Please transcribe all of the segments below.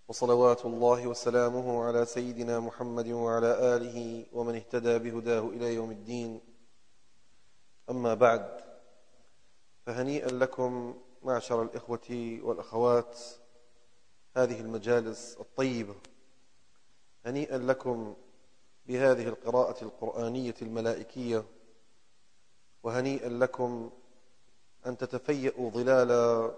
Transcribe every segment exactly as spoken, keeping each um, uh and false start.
وصلوات الله وسلامه على سيدنا محمد وعلى آله ومن اهتدى بهداه إلى يوم الدين. أما بعد، فهنيئا لكم معشر الإخوة والأخوات هذه المجالس الطيبة، هنيئا لكم بهذه القراءة القرآنية الملائكية، وهنيئا لكم أن تتفيأوا ظلال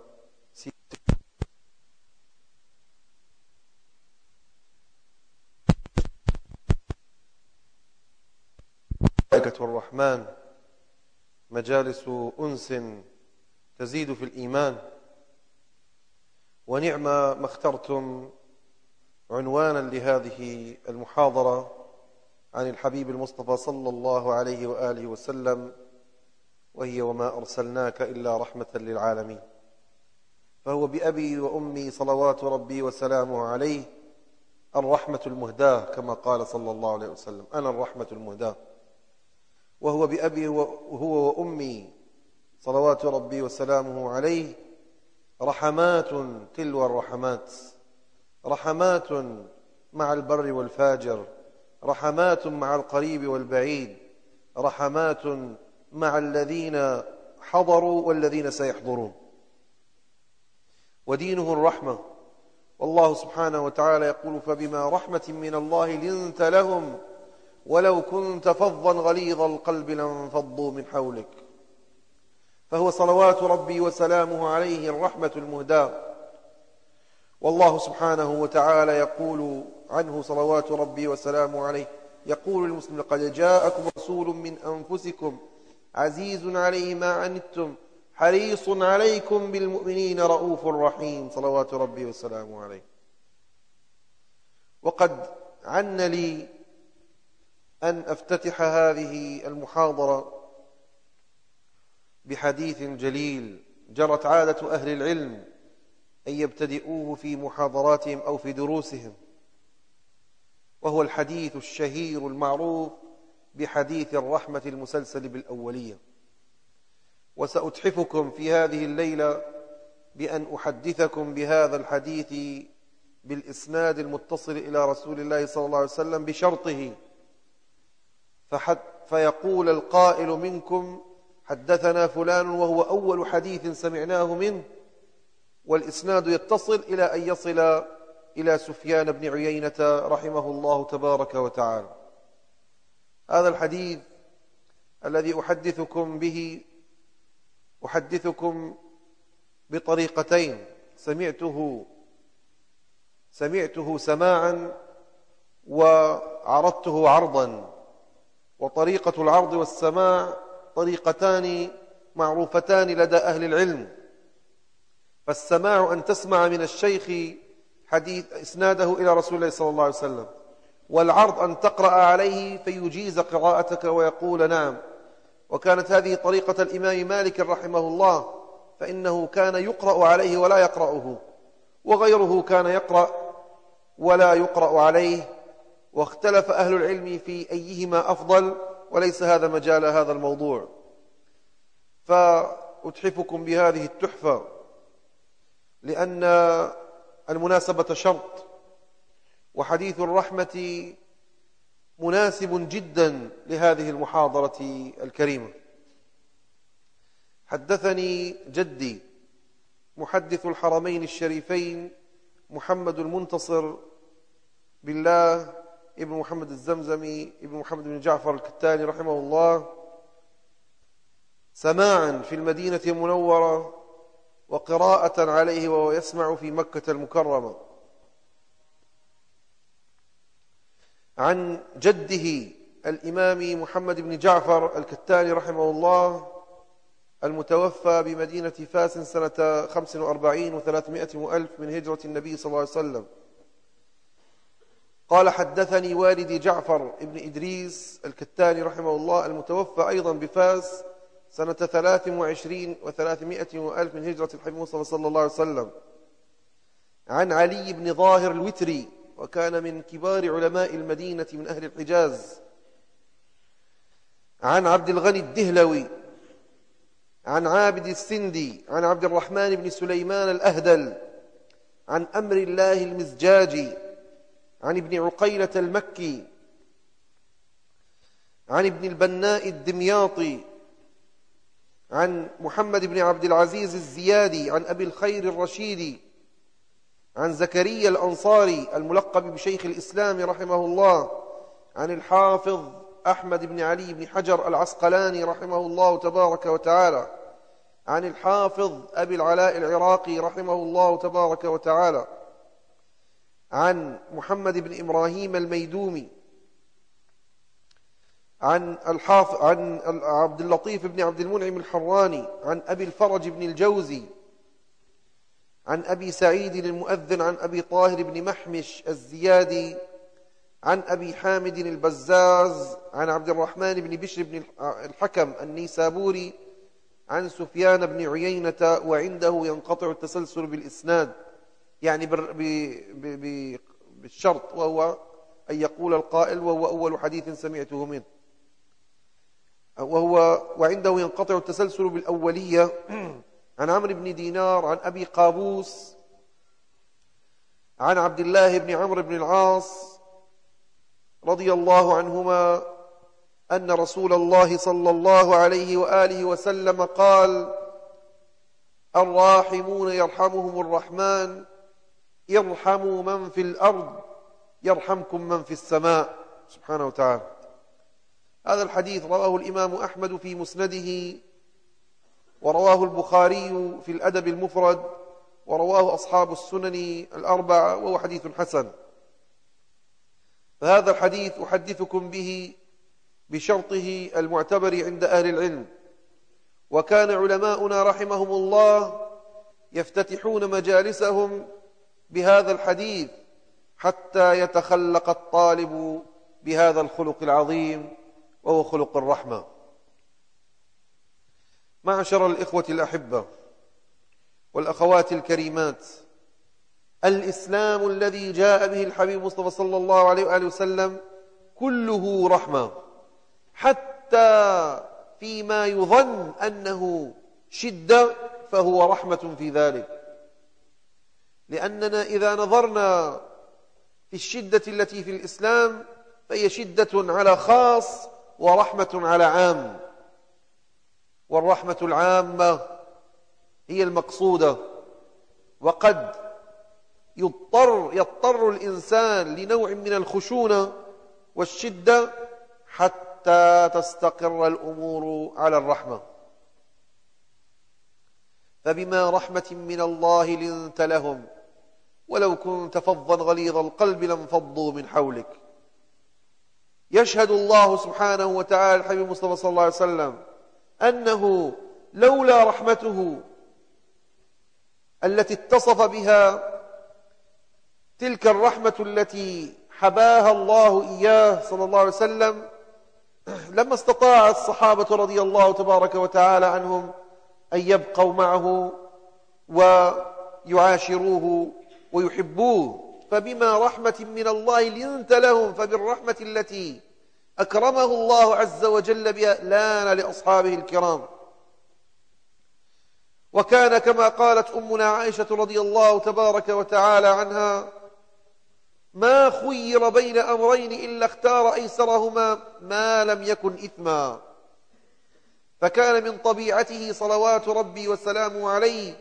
ملائكة الرحمن، مجالس أنس تزيد في الإيمان. ونعم ما اخترتم عنوانا لهذه المحاضرة عن الحبيب المصطفى صلى الله عليه وآله وسلم، وهي وما أرسلناك إلا رحمة للعالمين. فهو بأبي وأمي صلوات ربي وسلامه عليه الرحمة المهداة، كما قال صلى الله عليه وسلم: أنا الرحمة المهداة. وهو بأبي وهو وأمي صلوات ربي وسلامه عليه رحمات تلو الرحمات، رحمات مع البر والفاجر، رحمات مع القريب والبعيد، رحمات مع الذين حضروا والذين سيحضرون. ودينه الرحمة، والله سبحانه وتعالى يقول: فبما رحمة من الله لنت لهم ولو كنت فظا غليظ القلب لانفضوا من حولك. فهو صلوات ربي وسلامه عليه الرحمة المهداة. والله سبحانه وتعالى يقول عنه صلوات ربي وسلامه عليه، يقول المسلم: لقد جاءكم رسول من أنفسكم عزيز عليه ما عنتم حريص عليكم بالمؤمنين رؤوف رحيم، صلوات ربي وسلامه عليه. وقد عن لي أن أفتتح هذه المحاضرة بحديث جليل جرت عادة أهل العلم أن يبتدئوه في محاضراتهم أو في دروسهم، وهو الحديث الشهير المعروف بحديث الرحمة المسلسل بالأولية. وسأتحفكم في هذه الليلة بأن أحدثكم بهذا الحديث بالإسناد المتصل إلى رسول الله صلى الله عليه وسلم بشرطه، فحد فيقول القائل منكم: حدثنا فلان، وهو أول حديث سمعناه منه، والإسناد يتصل إلى أن يصل إلى سفيان بن عيينة رحمه الله تبارك وتعالى. هذا الحديث الذي أحدثكم به أحدثكم بطريقتين: سمعته سمعته سماعا وعرضته عرضا. وطريقة العرض والسماع طريقتان معروفتان لدى أهل العلم. فالسماع أن تسمع من الشيخ حديث إسناده إلى رسول الله صلى الله عليه وسلم، والعرض أن تقرأ عليه فيجيز قراءتك ويقول نعم. وكانت هذه طريقة الإمام مالك رحمه الله، فإنه كان يقرأ عليه ولا يقرأه، وغيره كان يقرأ ولا يقرأ عليه، واختلف أهل العلم في أيهما أفضل، وليس هذا مجال هذا الموضوع. فأتحفكم بهذه التحفة لأن المناسبة شرط، وحديث الرحمة مناسب جدا لهذه المحاضرة الكريمة. حدثني جدي محدث الحرمين الشريفين محمد المنتصر بالله ابن محمد الزمزمي ابن محمد بن جعفر الكتاني رحمه الله سماعا في المدينة المنورة، وقراءة عليه وهو يسمع في مكة المكرمة، عن جده الإمام محمد بن جعفر الكتاني رحمه الله المتوفى بمدينة فاس سنة خمس وأربعين وثلاثمائة وألف من هجرة النبي صلى الله عليه وسلم. قال: حدثني والدي جعفر ابن إدريس الكتاني رحمه الله المتوفى أيضا بفاس سنة ثلاث وعشرين وثلاثمائة وألف من هجرة الحبيب المصطفى صلى الله عليه وسلم، عن علي بن ظاهر الوتري، وكان من كبار علماء المدينة من أهل الحجاز، عن عبد الغني الدهلوي، عن عابد السندي، عن عبد الرحمن بن سليمان الأهدل، عن أمر الله المزجاجي عن ابن عقيلة المكي عن ابن البناء الدمياطي عن محمد بن عبد العزيز الزيادي عن أبي الخير الرشيدي عن زكريا الأنصاري الملقب بشيخ الإسلام رحمه الله عن الحافظ أحمد بن علي بن حجر العسقلاني رحمه الله تبارك وتعالى عن الحافظ أبي العلاء العراقي رحمه الله تبارك وتعالى عن محمد بن إبراهيم الميدومي عن الحافظ عن عبد اللطيف بن عبد المنعم الحراني عن أبي الفرج بن الجوزي عن أبي سعيد المؤذن عن أبي طاهر بن محمش الزيادي عن أبي حامد البزاز عن عبد الرحمن بن بشر بن الحكم النيسابوري عن سفيان بن عيينة وعنده ينقطع التسلسل بالإسناد، يعني بالشرط، وهو أن يقول القائل وهو أول حديث سمعته منه، وهو وعنده ينقطع التسلسل بالأولية عن عمرو بن دينار عن أبي قابوس عن عبد الله بن عمرو بن العاص رضي الله عنهما أن رسول الله صلى الله عليه وآله وسلم قال: الراحمون يرحمهم الرحمن ارحموا من في الأرض يرحمكم من في السماء سبحانه وتعالى. هذا الحديث رواه الإمام أحمد في مسنده، ورواه البخاري في الأدب المفرد، ورواه أصحاب السنن الأربعة، وهو حديث حسن. فهذا الحديث أحدثكم به بشرطه المعتبر عند أهل العلم. وكان علماؤنا رحمهم الله يفتتحون مجالسهم بهذا الحديث حتى يتخلق الطالب بهذا الخلق العظيم، وهو خلق الرحمة. معشر الإخوة الأحبة والأخوات الكريمات، الإسلام الذي جاء به الحبيب مصطفى صلى الله عليه وآله وسلم كله رحمة، حتى فيما يظن أنه شدة فهو رحمة في ذلك. لأننا إذا نظرنا في الشدة التي في الإسلام فهي شدة على خاص ورحمة على عام، والرحمة العامة هي المقصودة. وقد يضطر, يضطر الإنسان لنوع من الخشونة والشدة حتى تستقر الأمور على الرحمة. فبما رحمة من الله لنت لهم ولو كنت فظا غليظ القلب لانفضوا من حولك. يشهد الله سبحانه وتعالى الحبيب المصطفى صلى الله عليه وسلم أنه لولا رحمته التي اتصف بها تلك الرحمة التي حباها الله إياه صلى الله عليه وسلم لما استطاع الصحابة رضي الله تبارك وتعالى عنهم أن يبقوا معه ويعاشروه ويحبوه. فبما رحمة من الله لنت لهم، فبالرحمة التي أكرمه الله عز وجل بها لان لأصحابه الكرام. وكان كما قالت أمنا عائشة رضي الله تبارك وتعالى عنها: ما خير بين أمرين إلا اختار أيسرهما ما لم يكن إثما. فكان من طبيعته صلوات ربي وسلامه عليه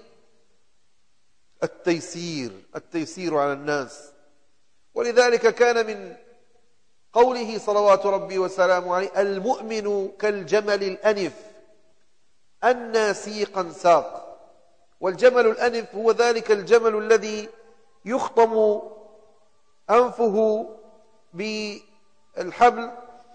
التيسير التيسير على الناس. ولذلك كان من قوله صلوات ربي وسلامه عليه: المؤمن كالجمل الأنف أنى سيقا ساق. والجمل الأنف هو ذلك الجمل الذي يخطم أنفه بالحبل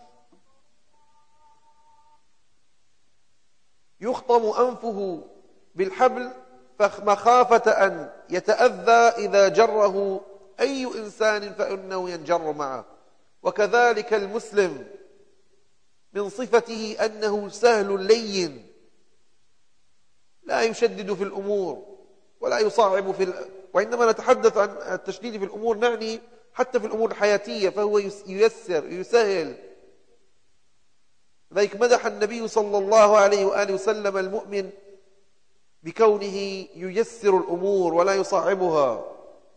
يخطم أنفه بالحبل مخافة أن يتأذى إذا جره أي إنسان فإنه ينجر معه. وكذلك المسلم من صفته أنه سهل لين، لا يشدد في الأمور ولا يصعب في ال... وعندما نتحدث عن التشديد في الأمور نعني حتى في الأمور الحياتية، فهو ييسر يسهل. لذلك مدح النبي صلى الله عليه وآله وسلم المؤمن بكونه ييسر الأمور ولا يصعبها.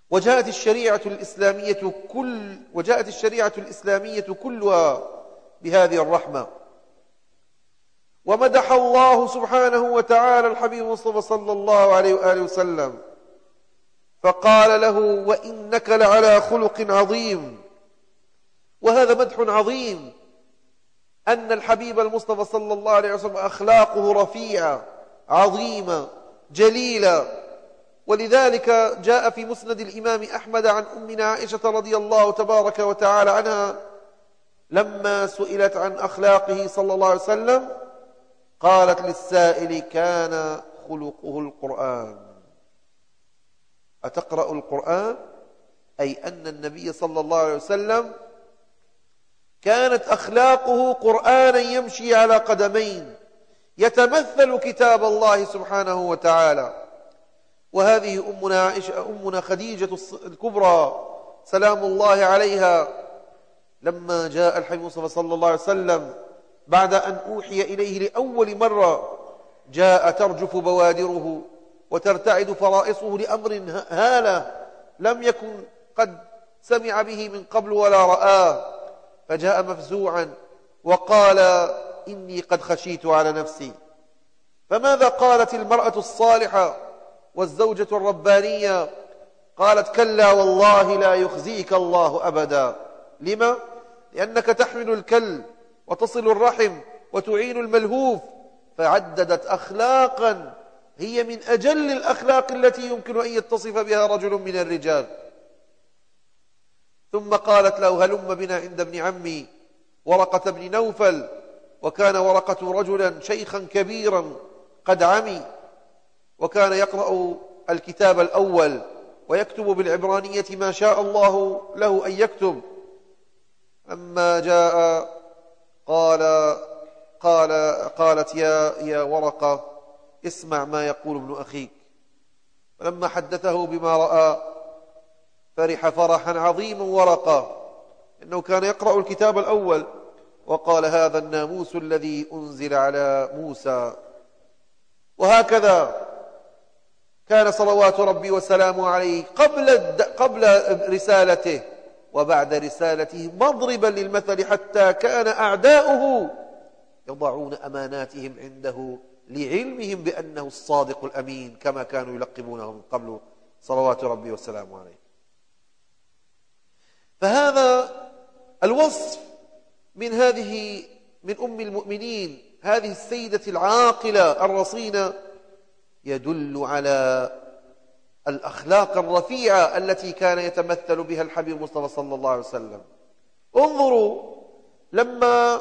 وجاءت الشريعة الإسلامية كل وجاءت الشريعة الإسلامية كلها بهذه الرحمة. ومدح الله سبحانه وتعالى الحبيب المصطفى صلى الله عليه وآله وسلم فقال له: وإنك لعلى خلق عظيم. وهذا مدح عظيم، أن الحبيب المصطفى صلى الله عليه وسلم أخلاقه رفيعة عظيمة جليلة. ولذلك جاء في مسند الإمام أحمد عن أمنا عائشة رضي الله تبارك وتعالى عنها لما سئلت عن أخلاقه صلى الله عليه وسلم قالت للسائل: كان خلقه القرآن. أتقرأ القرآن؟ أي أن النبي صلى الله عليه وسلم كانت أخلاقه قرآنا يمشي على قدمين، يتمثل كتاب الله سبحانه وتعالى. وهذه أمنا عائشة أمنا خديجة الكبرى سلام الله عليها لما جاء الحبيب المصطفى صلى الله عليه وسلم بعد أن أوحي إليه لأول مرة، جاء ترجف بوادره وترتعد فرائصه لأمر هالة لم يكن قد سمع به من قبل ولا رآه، فجاء مفزوعا وقال: إني قد خشيت على نفسي. فماذا قالت المرأة الصالحة والزوجة الربانية؟ قالت: كلا والله لا يخزيك الله أبدا. لما؟ لأنك تحمل الكل وتصل الرحم وتعين الملهوف. فعددت أخلاقا هي من أجل الأخلاق التي يمكن أن يتصف بها رجل من الرجال. ثم قالت له: هلم بنا عند ابن عمي ورقة بن نوفل. وكان ورقة رجلا شيخا كبيرا قد عمي، وكان يقرأ الكتاب الأول ويكتب بالعبرانية ما شاء الله له أن يكتب. أما جاء قال قال قالت: يا يا ورقة، اسمع ما يقول ابن أخيك. فلما حدثه بما رأى فرح فرحا عظيما ورقة، إنه كان يقرأ الكتاب الأول، وقال: هذا الناموس الذي أنزل على موسى. وهكذا كان صلوات ربي وسلامه عليه قبل قبل رسالته وبعد رسالته مضربا للمثل، حتى كان أعداؤه يضعون أماناتهم عنده لعلمهم بأنه الصادق الأمين، كما كانوا يلقبونه من قبل صلوات ربي وسلامه عليه. فهذا الوصف من هذه من أم المؤمنين، هذه السيدة العاقلة الرصينة، يدل على الأخلاق الرفيعة التي كان يتمثل بها الحبيب المصطفى صلى الله عليه وسلم. انظروا لما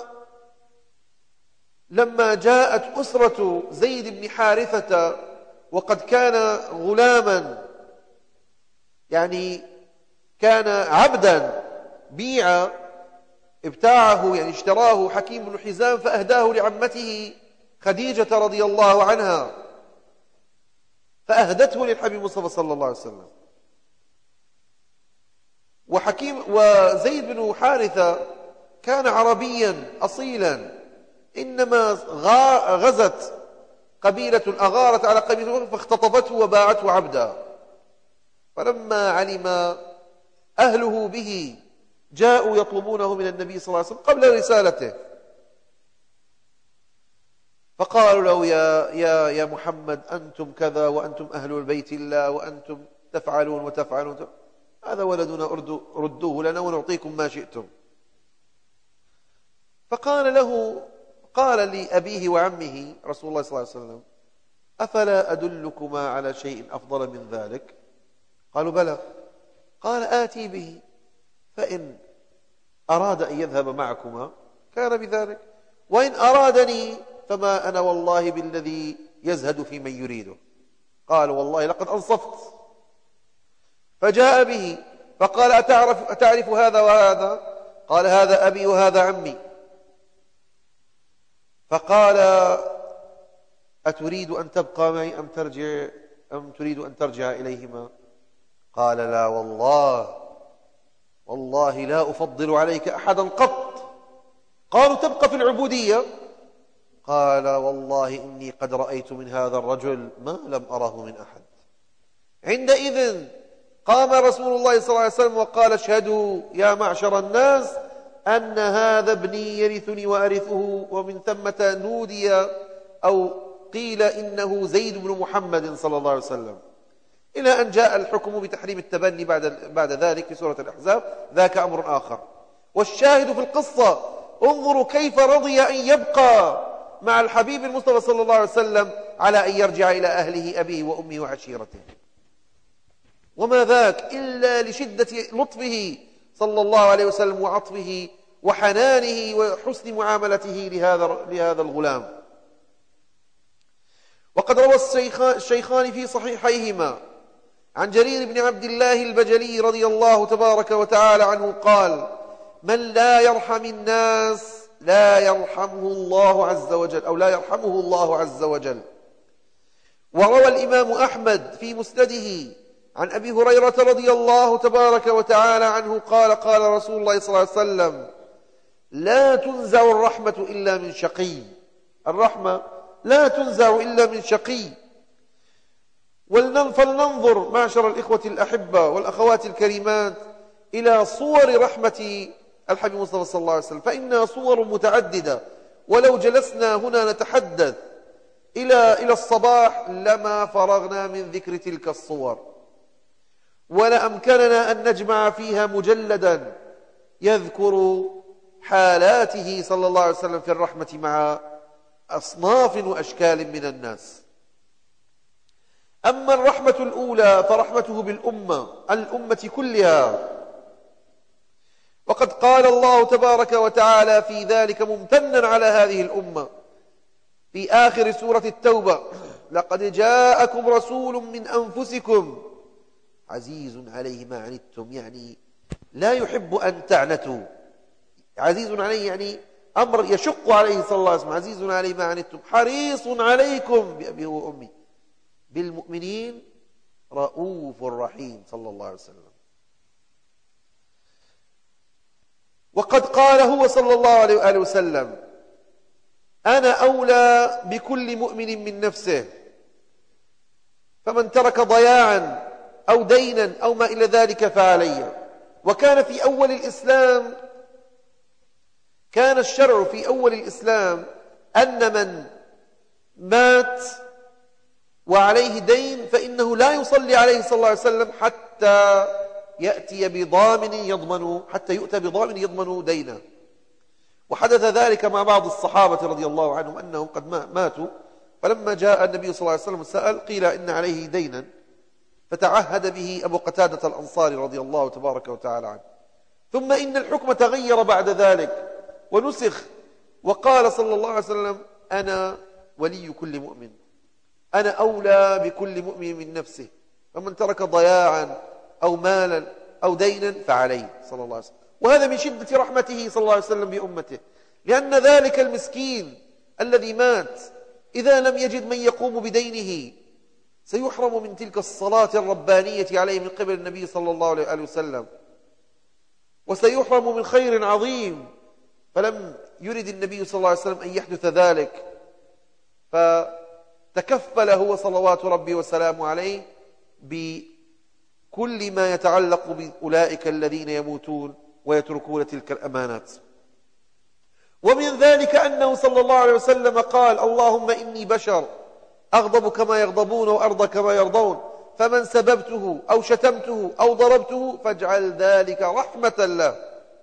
لما جاءت أسرة زيد بن حارثة وقد كان غلاما، يعني كان عبدا بيع ابتاعه، يعني اشتراه حكيم بن حزام فأهداه لعمته خديجة رضي الله عنها، فأهدته للحبيب المصطفى صلى الله عليه وسلم. وحكيم وزيد بن حارثة كان عربيا أصيلا، إنما غزت قبيلة أغارت على قبيلة فاختطفته وباعته عبدا. فلما علم أهله به جاءوا يطلبونه من النبي صلى الله عليه وسلم قبل رسالته، فقالوا له: يا يا يا محمد، أنتم كذا وأنتم أهل البيت الله وأنتم تفعلون وتفعلون، هذا ولدنا ردوه لنا ونعطيكم ما شئتم. فقال له قال لأبيه وعمه رسول الله صلى الله عليه وسلم: أفلا أدلكما على شيء أفضل من ذلك؟ قالوا: بلى. قال: آتي به، فإن أراد أن يذهب معكما كان بذلك، وإن أرادني فما أنا والله بالذي يزهد في من يريده. قال: والله لقد أنصفت. فجاء به فقال: أتعرف, أتعرف هذا وهذا؟ قال: هذا أبي وهذا عمي. فقال: أتريد أن تبقى معي أم ترجع أم تريد أن ترجع إليهما؟ قال: لا والله والله لا أفضل عليك أحدا قط. قالوا: تبقى في العبودية؟ قال: والله إني قد رأيت من هذا الرجل ما لم أره من أحد. عندئذ قام رسول الله صلى الله عليه وسلم وقال اشهدوا يا معشر الناس أن هذا ابني يرثني وأرثه، ومن ثمة نودي أو قيل إنه زيد بن محمد صلى الله عليه وسلم، إلى أن جاء الحكم بتحريم التبني بعد بعد ذلك في سورة الأحزاب. ذاك أمر آخر. والشاهد في القصة انظروا كيف رضي أن يبقى مع الحبيب المصطفى صلى الله عليه وسلم على أن يرجع إلى أهله أبيه وأمه وعشيرته، وما ذاك إلا لشدة لطفه صلى الله عليه وسلم وعطفه وحنانه وحسن معاملته لهذا لهذا الغلام. وقد روى الشيخان في صحيحيهما عن جرير بن عبد الله البجلي رضي الله تبارك وتعالى عنه قال: من لا يرحم الناس لا يرحمه الله عز وجل، أو لا يرحمه الله عز وجل. وروى الإمام أحمد في مسنده عن أبي هريرة رضي الله تبارك وتعالى عنه قال: قال رسول الله صلى الله عليه وسلم: لا تنزع الرحمة إلا من شقي. الرحمة لا تنزع إلا من شقي. فلننظر معشر الإخوة الأحبة والأخوات الكريمات إلى صور رحمة الحبيب المصطفى صلى الله عليه وسلم، فإنها صور متعددة، ولو جلسنا هنا نتحدث إلى إلى الصباح لما فرغنا من ذكر تلك الصور، ولأمكننا أن نجمع فيها مجلدا يذكر حالاته صلى الله عليه وسلم في الرحمة مع أصناف وأشكال من الناس. أما الرحمة الأولى فرحمته بالأمة الأمة كلها، وقد قال الله تبارك وتعالى في ذلك ممتنا على هذه الأمة في آخر سورة التوبة: لقد جاءكم رسول من أنفسكم عزيز عليه ما عنتم، يعني لا يحب أن تعنتوا. عزيز عليه يعني أمر يشق عليه صلى الله عليه وسلم، عزيز عليه ما عنتم حريص عليكم بأبيه وأمي بالمؤمنين رؤوف رحيم صلى الله عليه وسلم. وقد قال هو صلى الله عليه وآله وسلم: أنا أولى بكل مؤمن من نفسه، فمن ترك ضياعا أو دينا أو ما إلى ذلك فعلي. وكان في أول الإسلام كان الشرع في أول الإسلام أن من مات وعليه دين فإنه لا يصلي عليه صلى الله عليه وسلم حتى يأتي بضامن يضمن حتى يؤتى بضامن يضمن دينه. وحدث ذلك مع بعض الصحابة رضي الله عنهم أنهم قد ماتوا، فلما جاء النبي صلى الله عليه وسلم سأل قيل إن عليه دينا، فتعهد به أبو قتادة الأنصاري رضي الله تبارك وتعالى عنه. ثم إن الحكم تغير بعد ذلك ونسخ، وقال صلى الله عليه وسلم: أنا ولي كل مؤمن، أنا أولى بكل مؤمن من نفسه، فمن ترك ضياعا أو مالا أو دينا فعليه صلى الله عليه وسلم. وهذا من شدة رحمته صلى الله عليه وسلم بأمته، لأن ذلك المسكين الذي مات إذا لم يجد من يقوم بدينه سيحرم من تلك الصلاة الربانية عليه من قبل النبي صلى الله عليه وسلم، وسيحرم من خير عظيم. فلم يرد النبي صلى الله عليه وسلم أن يحدث ذلك، فتكفل هو صلوات ربي وسلامه عليه بكل ما يتعلق بأولئك الذين يموتون ويتركون تلك الأمانات. ومن ذلك أنه صلى الله عليه وسلم قال: اللهم إني بشر أغضب كما يغضبون وأرضى كما يرضون، فمن سببته أو شتمته أو ضربته فاجعل ذلك رحمة له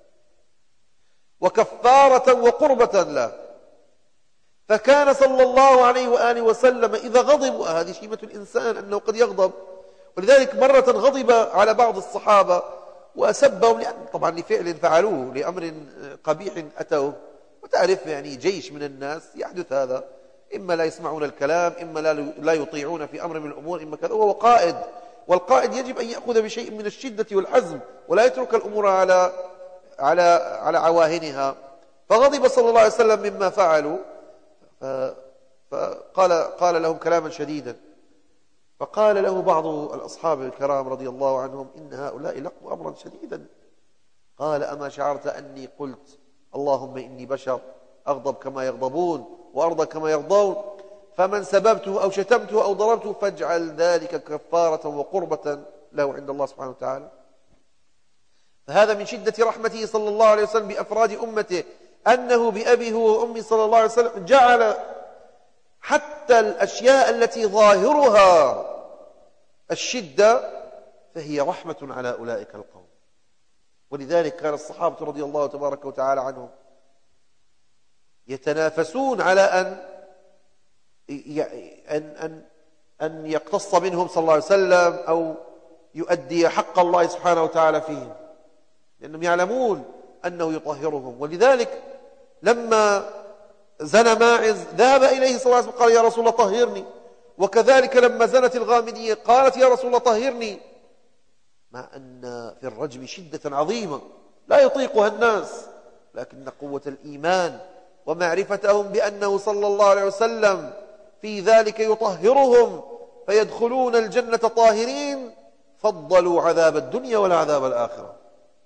وكفارة وقربة له. فكان صلى الله عليه وآله وسلم إذا غضب، هذه شيمة الإنسان أنه قد يغضب، ولذلك مرة غضب على بعض الصحابة وأسبهم، لأن طبعا لفعل فعلوه لأمر قبيح أتوه، وتعرف يعني جيش من الناس يحدث هذا، إما لا يسمعون الكلام، إما لا يطيعون في أمر من الأمور، إما كذا، وهو قائد، والقائد يجب أن يأخذ بشيء من الشدة والحزم ولا يترك الأمور على على على عواهنها. فغضب صلى الله عليه وسلم مما فعلوا، فقال قال لهم كلاما شديدا، فقال له بعض الأصحاب الكرام رضي الله عنهم: إن هؤلاء لقوا أمرا شديدا. قال: أما شعرت أني قلت اللهم إني بشر أغضب كما يغضبون وأرضى كما يرضون، فمن سببته أو شتمته أو ضربته فاجعل ذلك كفارة وقربة له عند الله سبحانه وتعالى. فهذا من شدة رحمته صلى الله عليه وسلم بأفراد أمته، أنه بأبيه وأمي صلى الله عليه وسلم جعل حتى الأشياء التي ظاهرها الشدة فهي رحمة على أولئك القوم. ولذلك كان الصحابة رضي الله تبارك وتعالى عنهم يتنافسون على أن أن أن أن يقتص منهم صلى الله عليه وسلم أو يؤدي حق الله سبحانه وتعالى فيهم، لأنهم يعلمون أنه يطهرهم. ولذلك لما زنى ماعز ذهب إليه صلى الله عليه وسلم قال: يا رسول الله طهرني. وكذلك لما زنت الغامدية قالت: يا رسول الله طهرني، مع أن في الرجم شدة عظيمة لا يطيقها الناس، لكن قوة الإيمان ومعرفتهم بأنه صلى الله عليه وسلم في ذلك يطهرهم فيدخلون الجنة طاهرين، فضلوا عذاب الدنيا ولا عذاب الآخرة.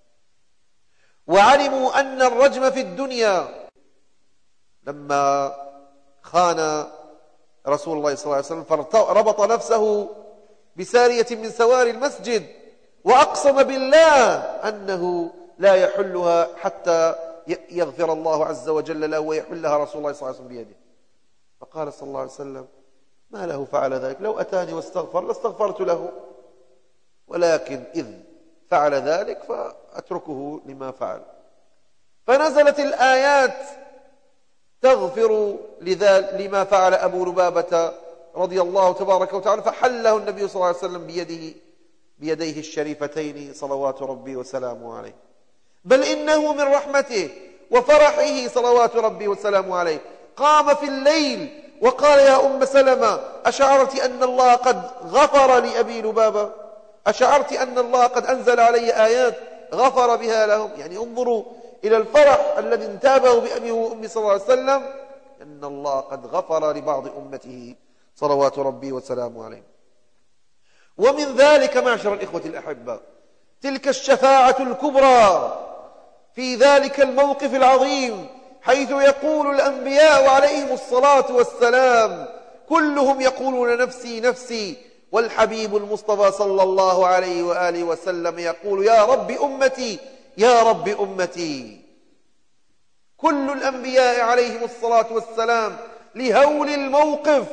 وعلموا أن الرجم في الدنيا لما خان رسول الله صلى الله عليه وسلم فربط نفسه بسارية من سواري المسجد وأقسم بالله أنه لا يحلها حتى يغفر الله عز وجل له ويحلها رسول الله صلى الله عليه وسلم بيده. فقال صلى الله عليه وسلم: ما له فعل ذلك؟ لو أتاني واستغفر لاستغفرت له، ولكن إذ فعل ذلك فأتركه لما فعل. فنزلت الآيات تغفر لما فعل أبو لبابة رضي الله تبارك وتعالى، فحله النبي صلى الله عليه وسلم بيده بيديه الشريفتين صلوات ربي وسلامه عليه. بل إنه من رحمته وفرحه صلوات ربي وسلامه عليه قام في الليل وقال: يا أم سلمة، أشعرت أن الله قد غفر لأبي لبابة؟ أشعرت أن الله قد أنزل علي آيات غفر بها لهم؟ يعني انظروا إلى الفرح الذي انتابه بأبيه وأمي صلى الله عليه وسلم، أن الله قد غفر لبعض أمته صلوات ربي وسلامه عليه. ومن ذلك معشر الإخوة الأحبة تلك الشفاعة الكبرى في ذلك الموقف العظيم، حيث يقول الأنبياء عليهم الصلاة والسلام كلهم يقولون: نفسي نفسي، والحبيب المصطفى صلى الله عليه وآله وسلم يقول: يا رب أمتي يا رب أمتي. كل الأنبياء عليهم الصلاة والسلام لهول الموقف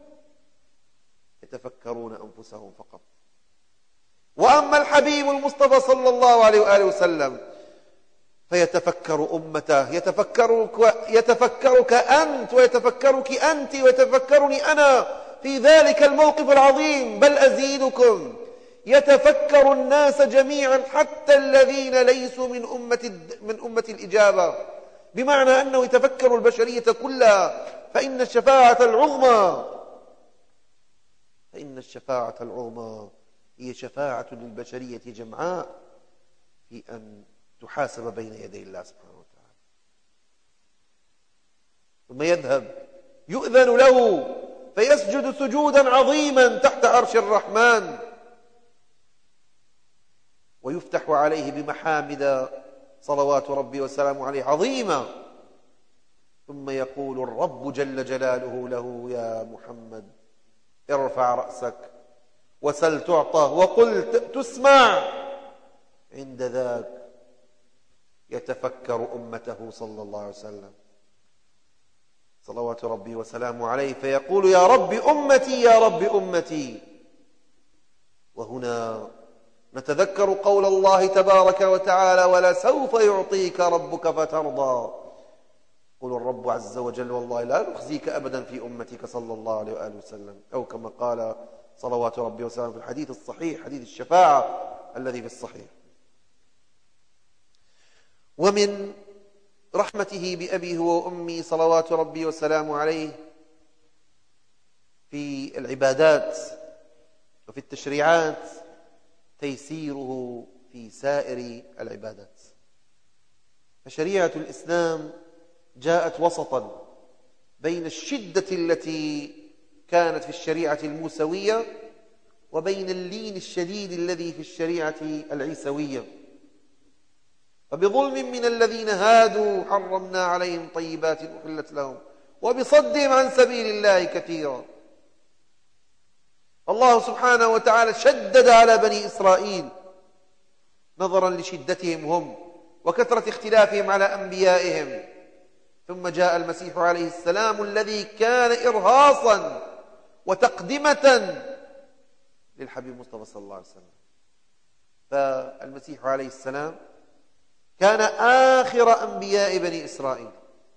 يتفكرون أنفسهم فقط. وأما الحبيب المصطفى صلى الله عليه وآله وسلم فيتفكر أمته، يتفكرك, يتفكرك أنت ويتفكرك أنت ويتفكرني أنا في ذلك الموقف العظيم. بل أزيدكم، يتفكر الناس جميعا حتى الذين ليسوا من أمة, من أمة الإجابة، بمعنى أنه يتفكر البشرية كلها. فإن الشفاعة العظمى فإن الشفاعة العظمى هي شفاعة للبشرية جمعاء في أن تحاسب بين يدي الله سبحانه وتعالى. ثم يذهب يؤذن له فيسجد سجودا عظيما تحت عرش الرحمن، ويفتح عليه بمحامد صلوات ربي وسلامه عليه عظيمة. ثم يقول الرب جل جلاله له: يا محمد، ارفع رأسك وسل تعطى وقل تسمع. عند ذاك يتفكر أمته صلى الله عليه وسلم صلوات ربي وسلامه عليه فيقول: يا رب أمتي يا رب أمتي. وهنا نتذكر قول الله تبارك وتعالى: ولسوف يعطيك ربك فترضى. يقول الرب عز وجل: والله لا نخزيك أبدا في أمتك صلى الله عليه وآله وسلم، أو كما قال صلوات ربي وسلامه في الحديث الصحيح، حديث الشفاعة الذي في الصحيح. ومن رحمته بأبيه وأمي صلوات ربي وسلامه عليه في العبادات وفي التشريعات تيسيره في سائر العبادات. فشريعة الإسلام جاءت وسطا بين الشدة التي كانت في الشريعة الموسوية وبين اللين الشديد الذي في الشريعة العيسوية. فبظلم من الذين هادوا حرمنا عليهم طيبات أحلت لهم وبصدهم عن سبيل الله كثيرا. الله سبحانه وتعالى شدد على بني إسرائيل نظرا لشدتهم هم وكثرة اختلافهم على أنبيائهم. ثم جاء المسيح عليه السلام الذي كان إرهاصا وتقدمة للحبيب المصطفى صلى الله عليه وسلم. فالمسيح عليه السلام كان آخر أنبياء بني إسرائيل،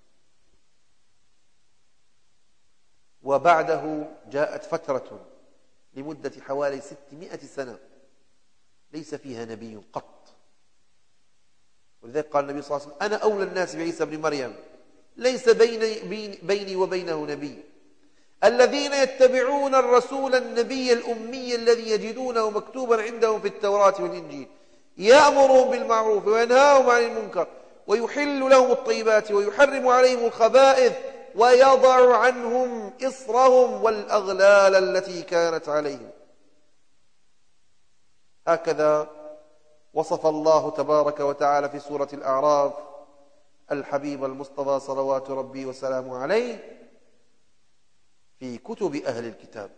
وبعده جاءت فترة لمدة حوالي ستمائة سنة ليس فيها نبي قط. ولذلك قال النبي صلى الله عليه وسلم: أنا أولى الناس بعيسى بن مريم، ليس بيني, بيني وبينه نبي. الذين يتبعون الرسول النبي الأمي الذي يجدونه مكتوبا عندهم في التوراة والإنجيل يأمرهم بالمعروف وينهاهم عن المنكر ويحل لهم الطيبات ويحرم عليهم الخبائث ويضع عنهم إصرهم والأغلال التي كانت عليهم. هكذا وصف الله تبارك وتعالى في سورة الأعراف الحبيب المصطفى صلوات ربي وسلامه عليه في كتب أهل الكتاب.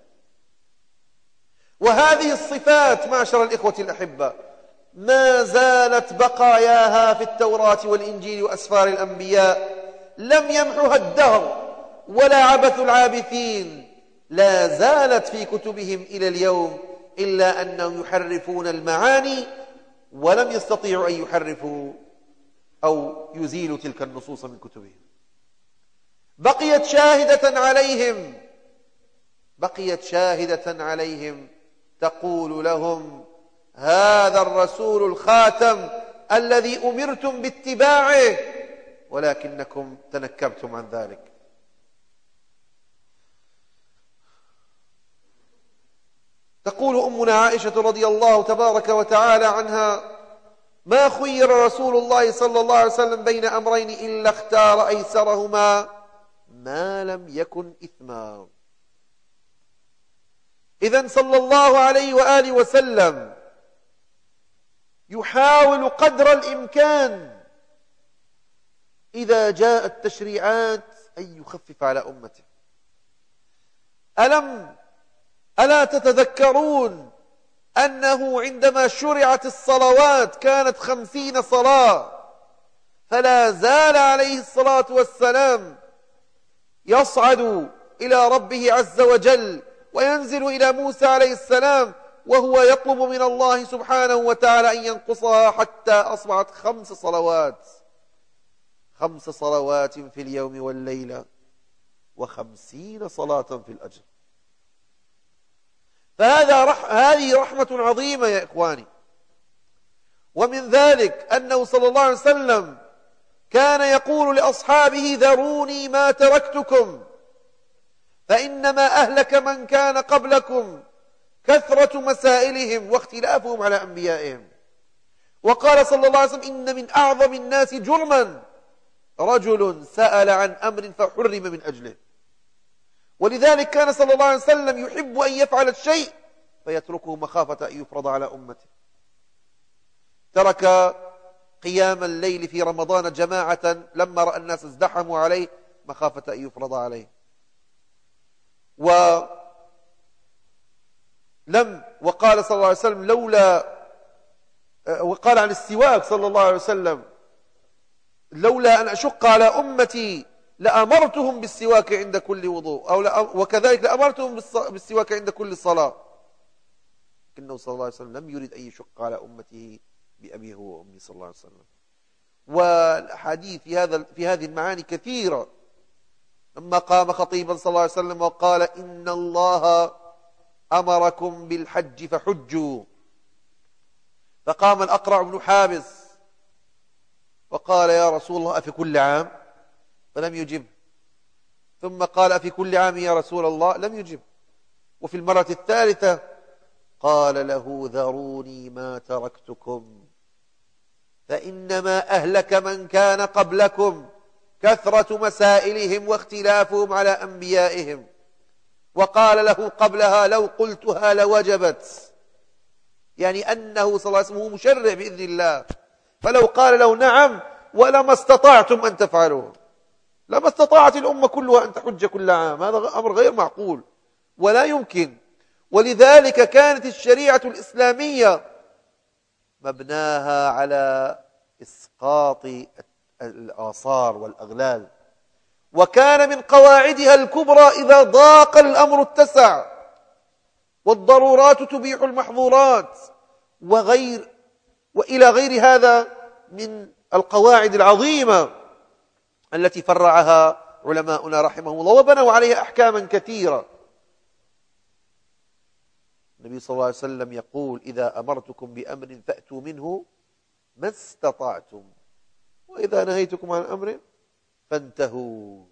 وهذه الصفات معشر الإخوة الأحبة ما زالت بقاياها في التوراة والإنجيل وأسفار الأنبياء، لم يمحها الدهر ولا عبث العابثين، لا زالت في كتبهم إلى اليوم، إلا أنهم يحرفون المعاني ولم يستطيعوا أن يحرفوا أو يزيلوا تلك النصوص من كتبهم. بقيت شاهدة عليهم بقيت شاهدة عليهم تقول لهم: هذا الرسول الخاتم الذي أمرتم باتباعه ولكنكم تنكبتم عن ذلك. تقول أمنا عائشة رضي الله تبارك وتعالى عنها: ما خير رسول الله صلى الله عليه وسلم بين أمرين إلا اختار أيسرهما ما لم يكن إثما. إذن صلى الله عليه وآله وسلم يحاول قدر الإمكان إذا جاءت تشريعات أن يخفف على أمته. ألم ألا تتذكرون أنه عندما شرعت الصلوات كانت خمسين صلاة، فلا زال عليه الصلاة والسلام يصعد إلى ربه عز وجل وينزل إلى موسى عليه السلام وهو يطلب من الله سبحانه وتعالى أن ينقصها حتى أصبحت خمس صلوات خمس صلوات في اليوم والليلة وخمسين صلاة في الأجر. فهذا رح... هذه رحمة عظيمة يا إخواني. ومن ذلك أنه صلى الله عليه وسلم كان يقول لأصحابه: ذروني ما تركتكم فإنما أهلك من كان قبلكم كثرة مسائلهم واختلافهم على أنبيائهم. وقال صلى الله عليه وسلم: إن من أعظم الناس جرما رجل سأل عن أمر فحرم من أجله. ولذلك كان صلى الله عليه وسلم يحب أن يفعل الشيء فيتركه مخافة أن يفرض على أمته. ترك قيام الليل في رمضان جماعة لما رأى الناس ازدحموا عليه مخافة أن يفرض عليه. ولم وقال صلى الله عليه وسلم لولا وقال عن السواك صلى الله عليه وسلم: لولا أن أشق على أمتي لأمرتهم بالسواك عند كل وضوء، أو وكذلك لأمرتهم بالسواك عند كل صلاة. إنه صلى الله عليه وسلم لم يرد أن يشق على أمته بأبيه وأمي صلى الله عليه وسلم. والحديث في هذا في هذه المعاني كثيرة. لما قام خطيبا صلى الله عليه وسلم وقال: إن الله أمركم بالحج فحجوا، فقام الأقرع بن حابس وقال: يا رسول الله أفي كل عام؟ فلم يجب. ثم قال: أفي كل عام يا رسول الله؟ لم يجب. وفي المرة الثالثة قال له: ذروني ما تركتكم فإنما أهلك من كان قبلكم كثرة مسائلهم واختلافهم على أنبيائهم. وقال له قبلها: لو قلتها لوجبت، يعني أنه صلى الله عليه وسلم مشرع بإذن الله، فلو قال له نعم ولما استطعتم أن تفعلوه، لما استطاعت الأمة كلها أن تحج كل عام. هذا أمر غير معقول ولا يمكن. ولذلك كانت الشريعة الإسلامية مبناها على إسقاط الآثار والأغلال، وكان من قواعدها الكبرى إذا ضاق الأمر اتسع، والضرورات تبيح المحظورات، وغير وإلى غير هذا من القواعد العظيمة التي فرعها علماؤنا رحمهم الله وبنوا عليها أحكاما كثيرة. النبي صلى الله عليه وسلم يقول: إذا أمرتكم بأمر فأتوا منه ما استطعتم، وإذا نهيتكم عن أمر فانتهوا.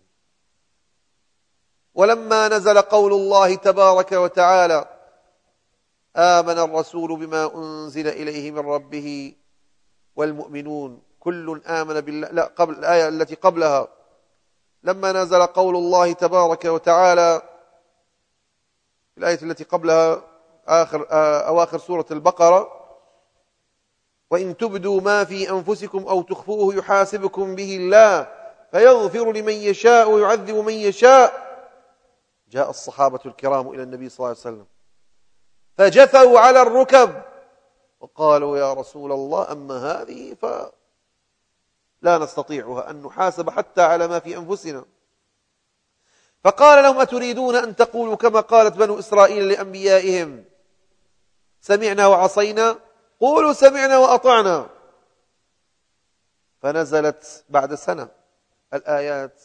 ولما نزل قول الله تبارك وتعالى: آمن الرسول بما أنزل إليه من ربه والمؤمنون كل آمن بالله، لا، قبل الآية التي قبلها، لما نزل قول الله تبارك وتعالى، الآية التي قبلها آخر أواخر سورة البقرة: وإن تبدوا ما في أنفسكم أو تخفوه يحاسبكم به الله فيغفر لمن يشاء ويعذب من يشاء. جاء الصحابة الكرام إلى النبي صلى الله عليه وسلم فجثوا على الركب وقالوا: يا رسول الله، أما هذه فلا نستطيعها، أن نحاسب حتى على ما في أنفسنا. فقال لهم: أتريدون أن تقولوا كما قالت بنو إسرائيل لأنبيائهم: سمعنا وعصينا؟ قولوا سمعنا وأطعنا. فنزلت بعد سنة الآيات: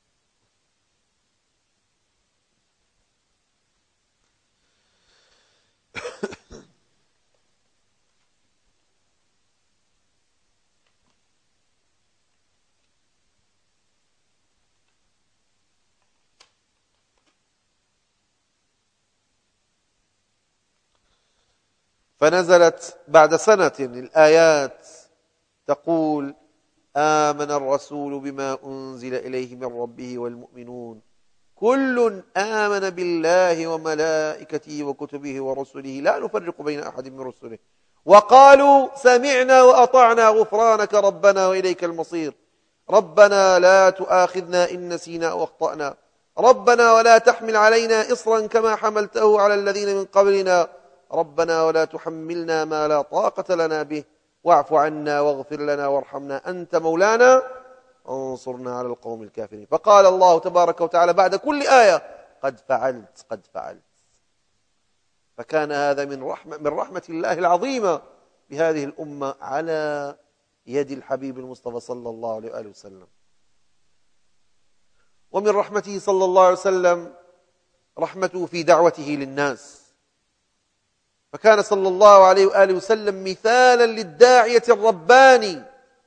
فنزلت بعد سنة الآيات تقول: آمن الرسول بما أنزل إليه من ربه والمؤمنون كل آمن بالله وملائكته وكتبه ورسله لا نفرق بين أحد من رسله وقالوا سمعنا وأطعنا غفرانك ربنا وإليك المصير ربنا لا تؤاخذنا إن نسينا أو أخطأنا ربنا ولا تحمل علينا إصرا كما حملته على الذين من قبلنا ربنا ولا تحملنا ما لا طاقة لنا به واعف عنا واغفر لنا وارحمنا أنت مولانا انصرنا على القوم الكافرين. فقال الله تبارك وتعالى بعد كل آية: قد فعلت قد فعلت. فكان هذا من رحمة, من رحمة الله العظيمة بهذه الأمة على يد الحبيب المصطفى صلى الله عليه وآله وسلم. ومن رحمته صلى الله عليه وسلم رحمته في دعوته للناس، فكان صلى الله عليه وآله وسلم مثالا للداعية الرباني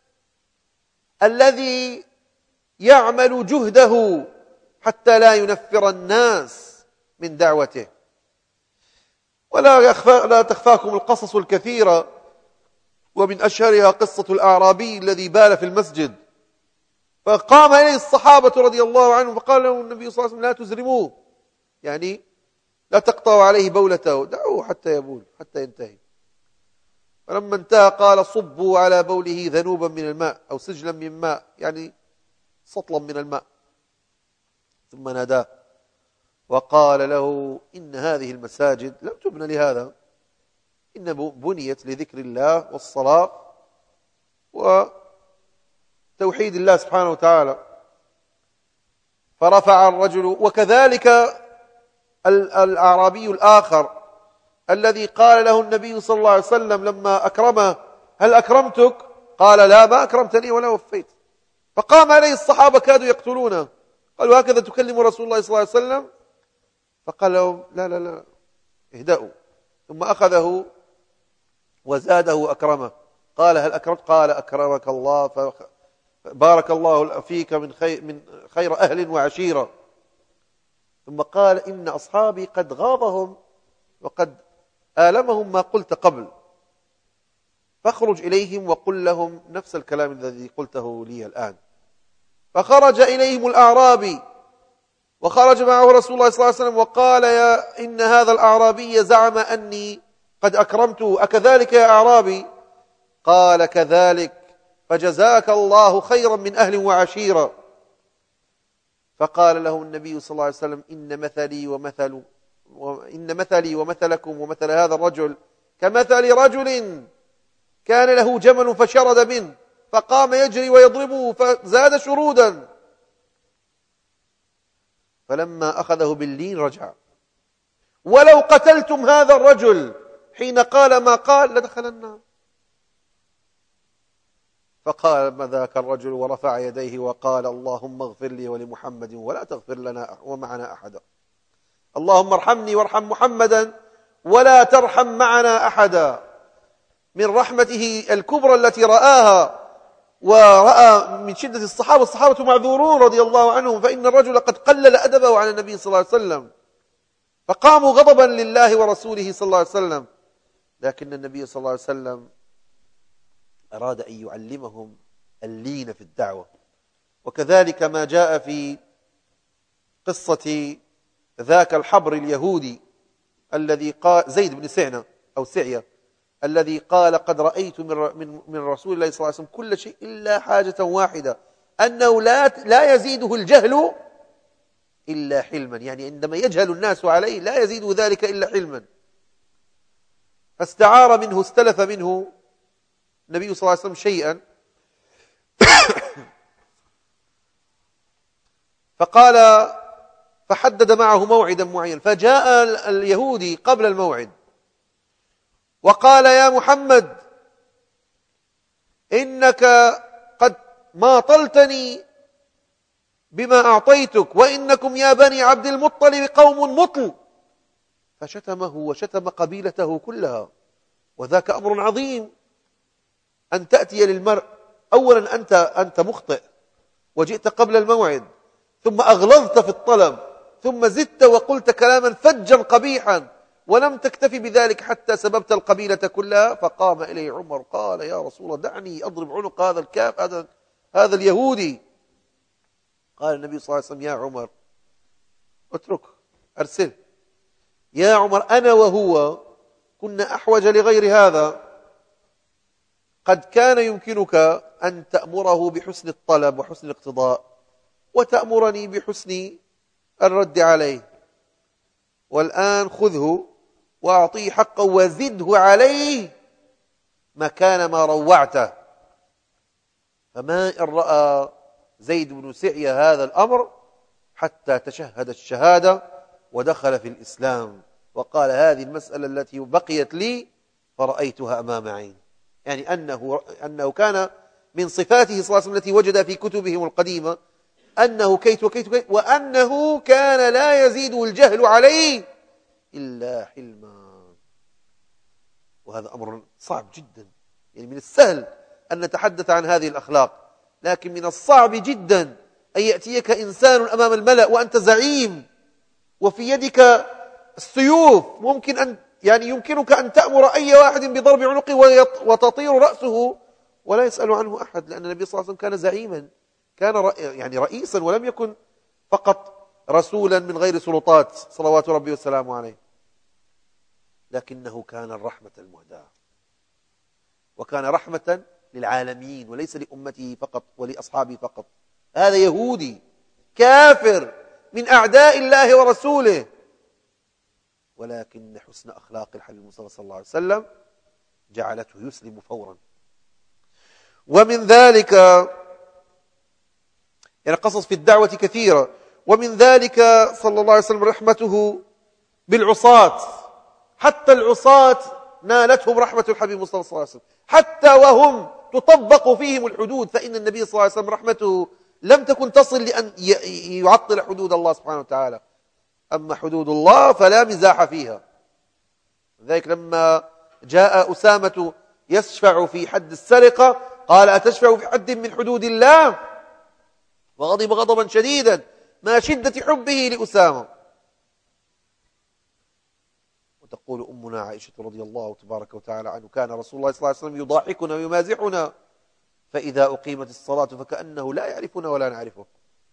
الذي يعمل جهده حتى لا ينفر الناس من دعوته. ولا يخفى لا تخفاكم القصص الكثيرة، ومن أشهرها قصة الأعرابي الذي بال في المسجد، فقام إليه الصحابة رضي الله عنهم فقال له النبي صلى الله عليه وسلم: لا تزرموه، يعني لا تقطعوا عليه بولته، دعوه حتى يبول حتى ينتهي. فلما انتهى قال: صبوا على بوله ذنوبا من الماء أو سجلا من ماء، يعني سطلا من الماء. ثم ناداه وقال له: إن هذه المساجد لم تبنى لهذا، إن بنيت لذكر الله والصلاة وتوحيد الله سبحانه وتعالى. فرفع الرجل. وكذلك الأعرابي الآخر الذي قال له النبي صلى الله عليه وسلم لما أكرمه: هل أكرمتك؟ قال: لا، ما أكرمتني ولا وفيت. فقام عليه الصحابة كادوا يقتلونه، قالوا: هكذا تكلم رسول الله صلى الله عليه وسلم؟ فقال لهم: لا لا لا، اهدأوا. ثم أخذه وزاده أكرمه. قال: هل أكرمت؟ قال: أكرمك الله، فبارك الله فيك من خير, من خير أهل وعشيرة. ثم قال: إن أصحابي قد غاضهم وقد آلمهم ما قلت قبل، فاخرج إليهم وقل لهم نفس الكلام الذي قلته لي الآن. فخرج إليهم الأعرابي، وخرج معه رسول الله صلى الله عليه وسلم وقال: يا إن هذا الأعرابي زعم أني قد أكرمته، أكذلك يا أعرابي؟ قال: كذلك، فجزاك الله خيرا من أهل وعشيرة. فقال له النبي صلى الله عليه وسلم: إن مثلي ومثل إن مثلي ومثلكم ومثل هذا الرجل كمثل رجل كان له جمل فشرد منه فقام يجري ويضربه فزاد شرودا، فلما أخذه باللين رجع. ولو قتلتم هذا الرجل حين قال ما قال لدخل النار. فقال ما ذاك الرجل ورفع يديه وقال اللهم اغفر لي ولمحمد ولا تغفر لنا ومعنا أحدا. اللهم ارحمني وارحم محمدا ولا ترحم معنا أحدا. من رحمته الكبرى التي رآها، ورأى من شدة الصحابة، الصحابة معذورون رضي الله عنهم، فإن الرجل قد قلل أدبه على النبي صلى الله عليه وسلم، فقاموا غضبا لله ورسوله صلى الله عليه وسلم. لكن النبي صلى الله عليه وسلم أراد أن يعلمهم اللين في الدعوة. وكذلك ما جاء في قصة ذاك الحبر اليهودي الذي قال زيد بن سعنة أو سعية الذي قال قد رأيت من من من رسول الله صلى الله عليه وسلم كل شيء إلا حاجة واحدة، أنه لا لا يزيده الجهل إلا حلما، يعني عندما يجهل الناس عليه لا يزيده ذلك إلا حلما. فاستعار منه استلف منه النبي صلى الله عليه وسلم شيئا فقال فحدد معه موعدا معين، فجاء اليهودي قبل الموعد وقال يا محمد إنك قد ماطلتني بما أعطيتك، وإنكم يا بني عبد المطلب قوم مطل. فشتمه وشتم قبيلته كلها. وذاك أمر عظيم أن تأتي للمرء أولا أنت أنت مخطئ وجئت قبل الموعد، ثم أغلظت في الطلب، ثم زدت وقلت كلاما فجا قبيحا، ولم تكتفي بذلك حتى سببت القبيلة كلها. فقام إليه عمر قال يا رسول الله دعني أضرب عنق هذا الكاف هذا هذا اليهودي. قال النبي صلى الله عليه وسلم يا عمر اتركه أرسله. يا عمر أنا وهو كنا أحوج لغير هذا، قد كان يمكنك أن تأمره بحسن الطلب وحسن الاقتضاء، وتأمرني بحسن الرد عليه، والآن خذه وأعطيه حقه وزده عليه مكان ما روعته. فما إن رأى زيد بن سعية هذا الأمر حتى تشهد الشهادة ودخل في الإسلام، وقال هذه المسألة التي بقيت لي فرأيتها أمام عين، يعني أنه, أنه كان من صفاته صلى الله عليه وسلم التي وجد في كتبهم القديمة أنه كيت وكيت وكيت، وأنه كان لا يزيده الجهل عليه إلا حلما. وهذا أمر صعب جدا، يعني من السهل أن نتحدث عن هذه الأخلاق، لكن من الصعب جدا أن يأتيك إنسان أمام الملأ وأنت زعيم وفي يدك السيوف، ممكن أن يعني يمكنك أن تأمر أي واحد بضرب عنقه وتطير رأسه ولا يسأل عنه أحد، لأن النبي صلى الله عليه وسلم كان زعيما، كان يعني رئيسا، ولم يكن فقط رسولا من غير سلطات صلوات ربي وسلامه عليه، لكنه كان الرحمة المهداة، وكان رحمة للعالمين وليس لأمته فقط ولأصحابه فقط. هذا يهودي كافر من أعداء الله ورسوله، ولكن حسن أخلاق الحبيب المصطفى صلى الله عليه وسلم جعلته يسلم فورا. ومن ذلك يعني قصص في الدعوة كثيرة، ومن ذلك صلى الله عليه وسلم رحمته بالعصاة، حتى العصاة نالتهم رحمة الحبيب المصطفى صلى الله عليه وسلم، حتى وهم تطبق فيهم الحدود، فإن النبي صلى الله عليه وسلم رحمته لم تكن تصل لأن يعطل حدود الله سبحانه وتعالى. أما حدود الله فلا مزاح فيها. ذلك لما جاء أسامة يشفع في حد السرقة قال أتشفع في حد من حدود الله؟ وغضب غضبا شديدا ما شدة حبه لأسامة. وتقول أمنا عائشة رضي الله تبارك وتعالى عنه كان رسول الله صلى الله عليه وسلم يضاحكنا ويمازحنا، فإذا أقيمت الصلاة فكأنه لا يعرفنا ولا نعرفه.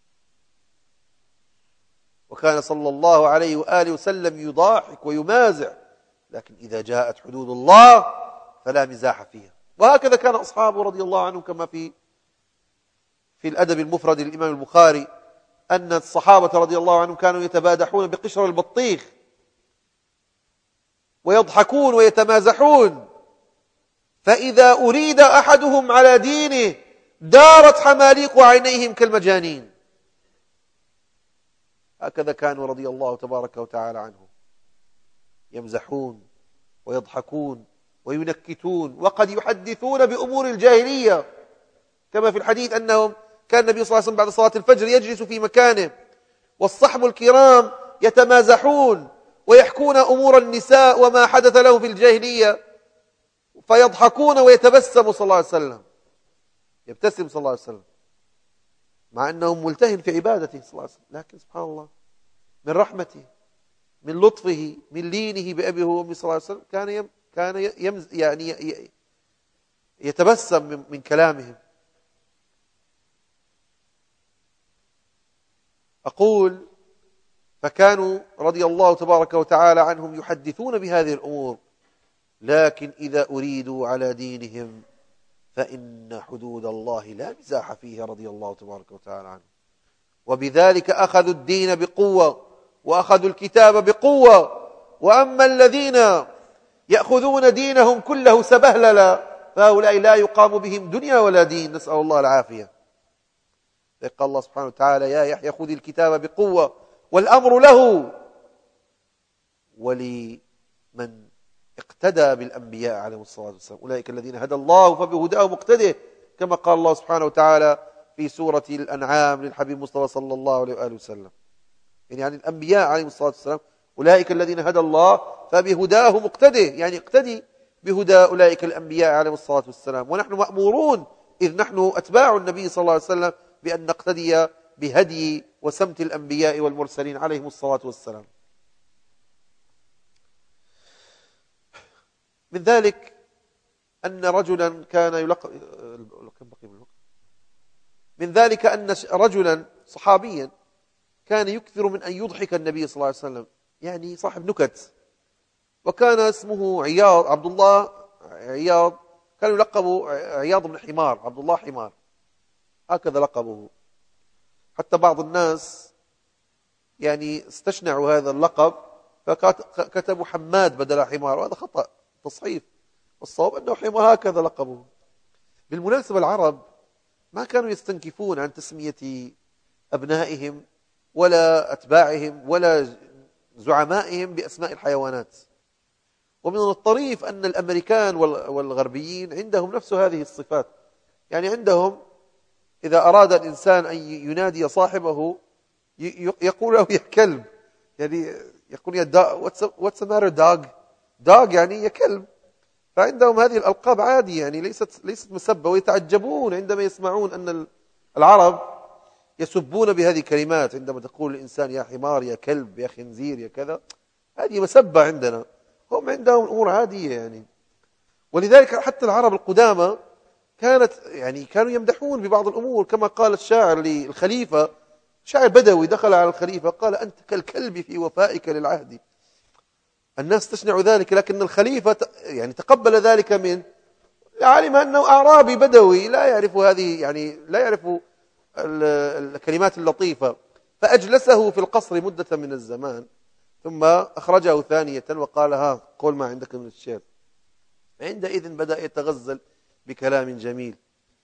وكان صلى الله عليه وآله وسلم يضاحك ويمازح، لكن إذا جاءت حدود الله فلا مزاح فيها. وهكذا كان أصحابه رضي الله عنهم، كما في في الأدب المفرد للإمام البخاري أن الصحابة رضي الله عنهم كانوا يتبادحون بقشر البطيخ، ويضحكون ويتمازحون، فإذا أريد أحدهم على دينه دارت حماليق عينيهم كالمجانين. هكذا كانوا رضي الله تبارك وتعالى عنهم، يمزحون ويضحكون وينكتون، وقد يحدثون بأمور الجاهلية، كما في الحديث أنهم كان النبي صلى الله عليه وسلم بعد صلاة الفجر يجلس في مكانه والصحب الكرام يتمازحون ويحكون أمور النساء وما حدث له في الجاهلية، فيضحكون ويتبسم صلى الله عليه وسلم، يبتسم صلى الله عليه وسلم مع أنه ملتهن في عبادته صلى الله عليه وسلم، لكن سبحان الله من رحمته، من لطفه، من لينه بأبيه وأمه صلى الله عليه وسلم، كان يم كان يمز يعني يتبسم من, من كلامهم. أقول فكانوا رضي الله تبارك وتعالى عنهم يحدثون بهذه الأمور، لكن إذا أريدوا على دينهم فإن حدود الله لا مزاح فيها رضي الله تبارك وتعالى عنه. وبذلك أخذوا الدين بقوة وأخذوا الكتاب بقوة. وأما الذين يأخذون دينهم كله سبهللا فهؤلاء لا يقام بهم دنيا ولا دين، نسأل الله العافية. قال الله سبحانه وتعالى: يا يحيى خذ الكتاب بقوة والأمر له ولمن اقتدى بالأنبياء عليهم الصلاة والسلام، أولئك الذين هدى الله فبهداه مقتده، كما قال الله سبحانه وتعالى في سورة الأنعام للحبيب مصطفى صلى الله عليه وآله وسلم، يعني عن الأنبياء عليهم الصلاة والسلام: أولئك الذين هدى الله فبهداه مقتده، يعني اقتدي بهدى أولئك الأنبياء عليهم الصلاة والسلام. ونحن مأمورون إذ نحن أتباع النبي صلى الله عليه وسلم بأن نقتدي بهدي وسمت الأنبياء والمرسلين عليهم الصلاة والسلام. من ذلك أن رجلا كان يلقب من ذلك أن رجلا صحابيا كان يكثر من أن يضحك النبي صلى الله عليه وسلم، يعني صاحب نكت، وكان اسمه عياض، عبد الله عياض، كان يلقب عياض بن حمار، عبد الله حمار، هكذا لقبه. حتى بعض الناس يعني استشنعوا هذا اللقب فكتبوا حماد بدل حمار، وهذا خطأ تصحيف، والصواب أنه حمار، هكذا لقبه. بالمناسبة العرب ما كانوا يستنكفون عن تسمية أبنائهم ولا أتباعهم ولا زعمائهم بأسماء الحيوانات. ومن الطريف أن الأمريكان والغربيين عندهم نفس هذه الصفات، يعني عندهم إذا أراد الإنسان أن ينادي صاحبه يقول له يا كلب، يعني يقول يا dog what's the matter dog dog يعني يا كلب. فعندهم هذه الألقاب عادي، يعني ليست ليست مسبة، ويتعجبون عندما يسمعون أن العرب يسبون بهذه الكلمات، عندما تقول الإنسان يا حمار يا كلب يا خنزير يا كذا، هذه مسبة عندنا، هم عندهم أمور عادية يعني. ولذلك حتى العرب القدامى كانت يعني كانوا يمدحون ببعض الأمور، كما قال الشاعر للخليفة، شاعر بدوي دخل على الخليفة قال: أنت كالكلب في وفائك للعهد. الناس تشنع ذلك، لكن الخليفة يعني تقبل ذلك منه، علم أنه أعرابي بدوي لا يعرف هذه، يعني لا يعرف الكلمات اللطيفة، فأجلسه في القصر مدة من الزمان، ثم أخرجه ثانية وقال: ها قول ما عندك من الشعر. عندئذ بدأ يتغزل بكلام جميل،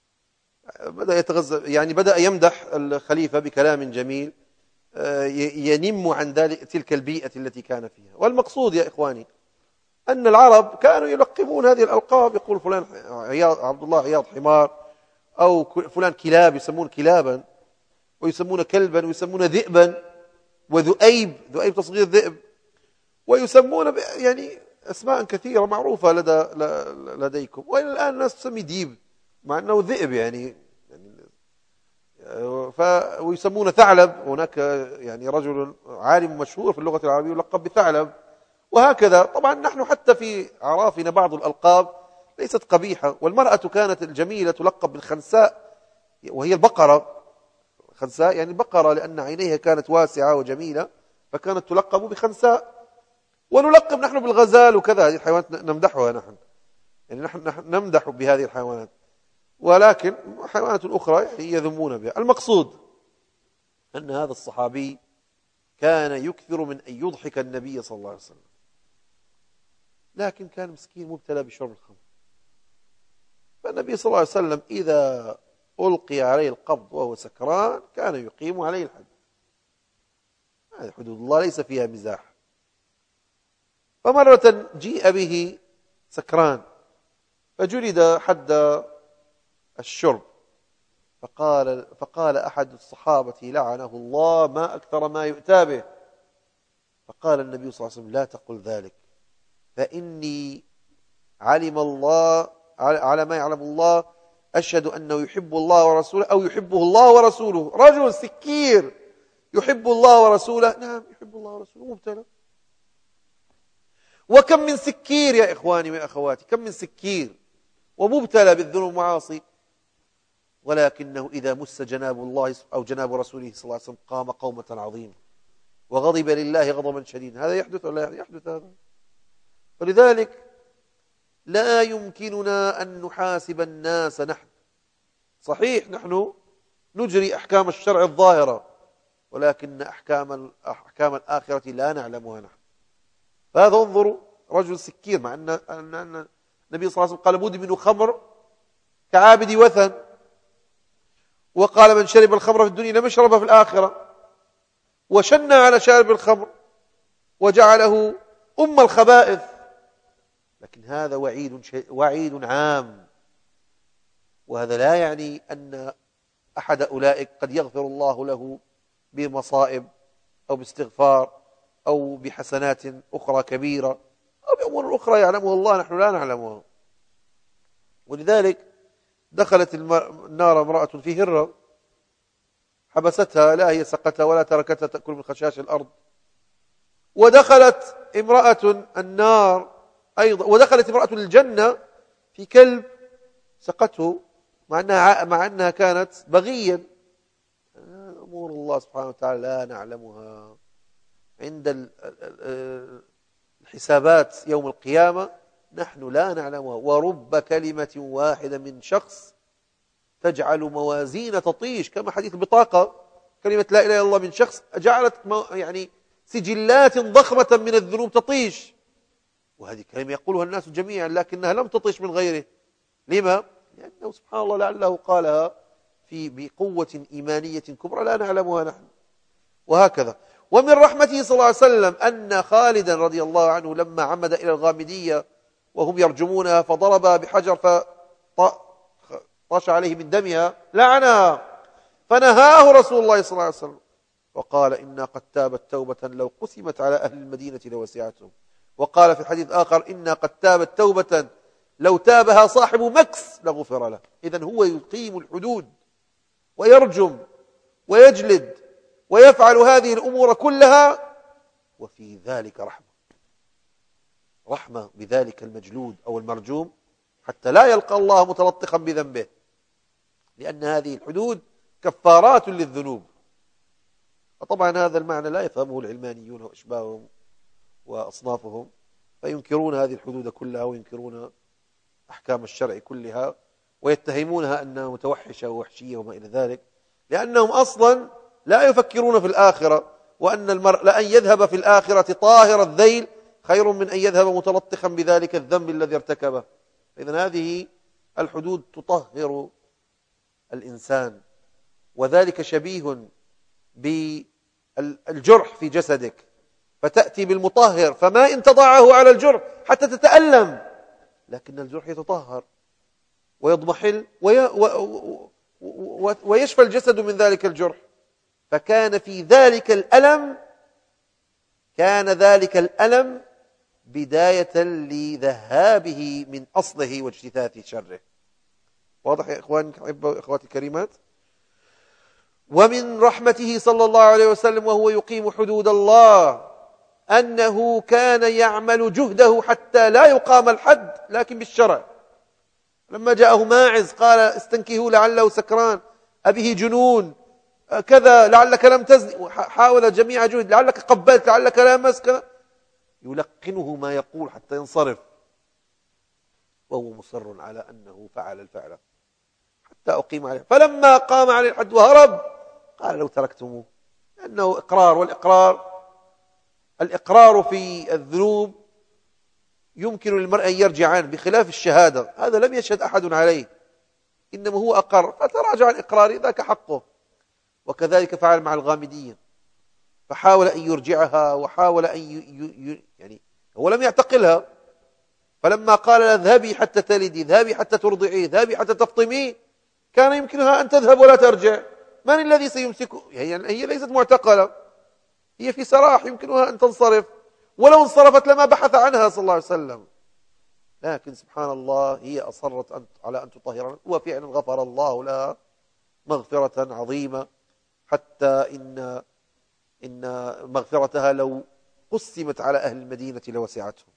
بدأ يتغزل يعني بدأ يمدح الخليفة بكلام جميل ينم عن ذلك تلك البيئة التي كان فيها. والمقصود يا إخواني أن العرب كانوا يلقبون هذه الألقاب، يقول فلان عياض، عبد الله عياض حمار، أو فلان كلاب، يسمون كلابا، ويسمون كلبا، ويسمون ذئبا، وذؤيب، ذؤيب تصغير ذئب، ويسمون يعني أسماء كثيرة معروفة لدى لديكم. وإلى الآن الناس تسمي ديب مع أنه ذئب يعني, يعني ف ويسمون ثعلب، هناك يعني رجل عالم مشهور في اللغة العربية يلقب بثعلب، وهكذا. طبعا نحن حتى في أعرافنا بعض الألقاب ليست قبيحة. والمرأة كانت الجميلة تلقب بالخنساء، وهي البقرة، خنساء يعني بقرة، لأن عينيها كانت واسعة وجميلة فكانت تلقب بخنساء. ونلقب نحن بالغزال وكذا، هذه الحيوانات نمدحها نحن، يعني نحن نمدح بهذه الحيوانات، ولكن حيوانات أخرى يعني يذمون بها. المقصود أن هذا الصحابي كان يكثر من أن يضحك النبي صلى الله عليه وسلم، لكن كان مسكين مبتلى بشرب الخمر. فالنبي صلى الله عليه وسلم إذا ألقي عليه القبض وهو سكران كان يقيم عليه الحد. هذه حدود الله ليس فيها مزاح. فمرة جيء به سكران فجلد حد الشرب، فقال, فقال أحد الصحابة لعنه الله ما أكثر ما يؤتى به. فقال النبي صلى الله عليه وسلم لا تقل ذلك، فإني علم الله على ما يعلم الله أشهد أنه يحب الله ورسوله أو يحبه الله ورسوله. رجل سكير يحب الله ورسوله، نعم يحب الله ورسوله، مبتلى. وكم من سكير يا إخواني وأخواتي، كم من سكير ومبتلى بالذنوب والمعاصي، ولكنه إذا مس جناب الله أو جناب رسوله صلى الله عليه وسلم قام قومة عظيمة وغضب لله غضبا شديدا. هذا يحدث ولا يحدث هذا؟ فلذلك لا يمكننا أن نحاسب الناس نحن. صحيح نحن نجري أحكام الشرع الظاهرة، ولكن أحكام أحكام الآخرة لا نعلمها نحن. فهذا انظروا رجل سكير، مع أن النبي صلى الله عليه وسلم قال مدمن خمر كعابد وثن، وقال من شرب الخمر في الدنيا لم يشربها في الآخرة، وشن على شارب الخمر وجعله أم الخبائث. لكن هذا وعيد وعيد عام، وهذا لا يعني أن أحد أولئك قد يغفر الله له بمصائب أو باستغفار أو بحسنات أخرى كبيرة أو بأمور أخرى يعلمها الله نحن لا نعلمها. ولذلك دخلت النار امرأة في هرة حبستها، لا هي سقتها ولا تركتها تأكل من خشاش الأرض. ودخلت امرأة النار أيضا، ودخلت امرأة الجنة في كلب سقته، مع أنها, مع أنها كانت بغيا. أمور الله سبحانه وتعالى لا نعلمها. عند الحسابات يوم القيامة نحن لا نعلمها. ورب كلمة واحدة من شخص تجعل موازين تطيش، كما حديث البطاقة، كلمة لا إله إلا الله من شخص جعلت يعني سجلات ضخمة من الذنوب تطيش. وهذه كلمة يقولها الناس جميعا، لكنها لم تطيش من غيره. لما؟ لأنه سبحان الله لعله قالها في بقوة إيمانية كبرى لا نعلمها نحن. وهكذا. ومن رحمته صلى الله عليه وسلم أن خالدا رضي الله عنه لما عمد إلى الغامدية وهم يرجمونها فضربها بحجر فطاش عليه من دمها لعنها، فنهاه رسول الله صلى الله عليه وسلم وقال إنا قد تابت توبة لو قسمت على أهل المدينة لوسعتهم. وقال في حديث آخر إنا قد تابت توبة لو تابها صاحب مكس لغفر له. إذن هو يقيم الحدود ويرجم ويجلد ويفعل هذه الأمور كلها، وفي ذلك رحمة رحمة بذلك المجلود أو المرجوم حتى لا يلقى الله متلطخا بذنبه، لأن هذه الحدود كفارات للذنوب. وطبعا هذا المعنى لا يفهمه العلمانيون وأشباههم وأصنافهم، فينكرون هذه الحدود كلها وينكرون أحكام الشرع كلها ويتهمونها أنها متوحشة ووحشية وما إلى ذلك، لأنهم أصلا لا يفكرون في الآخرة، وأن المرء لأن يذهب في الآخرة طاهر الذيل خير من أن يذهب متلطخا بذلك الذنب الذي ارتكبه. إذن هذه الحدود تطهر الإنسان، وذلك شبيه بالجرح في جسدك، فتأتي بالمطهر فما إن تضعه على الجرح حتى تتألم، لكن الجرح يتطهر ويضمحل وي... و... و... و... ويشفى الجسد من ذلك الجرح. فكان في ذلك الألم كان ذلك الألم بداية لذهابه من أصله واجتثاث شره. واضح يا إخواني وإخواتي الكريمات؟ ومن رحمته صلى الله عليه وسلم وهو يقيم حدود الله أنه كان يعمل جهده حتى لا يقام الحد لكن بالشرع. لما جاءه ماعز قال استنكهوا لعله سكران، أبيه جنون كذا، لعلك لم تزني، حاول جميع جهد، لعلك قبلت، لعلك لامست، يلقنه ما يقول حتى ينصرف، وهو مصر على أنه فعل الفعل حتى أقيم عليه. فلما قام عليه الحد وهرب قال لو تركتموه، لأنه إقرار، والإقرار الإقرار في الذنوب يمكن للمرء أن يرجع عنه، بخلاف الشهادة هذا لم يشهد أحد عليه، إنما هو أقر فتراجع عن إقراره، ذاك حقه. وكذلك فعل مع الغامدية، فحاول أن يرجعها وحاول أن ي... ي... يعني هو لم يعتقلها، فلما قال لها اذهبي حتى تلدي، اذهبي حتى ترضعي، اذهبي حتى تفطمي، كان يمكنها أن تذهب ولا ترجع. من الذي سيمسكه؟ هي, هي ليست معتقلة، هي في سراح، يمكنها أن تنصرف، ولو انصرفت لما بحث عنها صلى الله عليه وسلم. لكن سبحان الله هي أصرت أن على أن تطهر، وفعلا غفر الله لها مغفرة عظيمة، حتى إن إن مغفرتها لو قسمت على أهل المدينة لوسعتهم.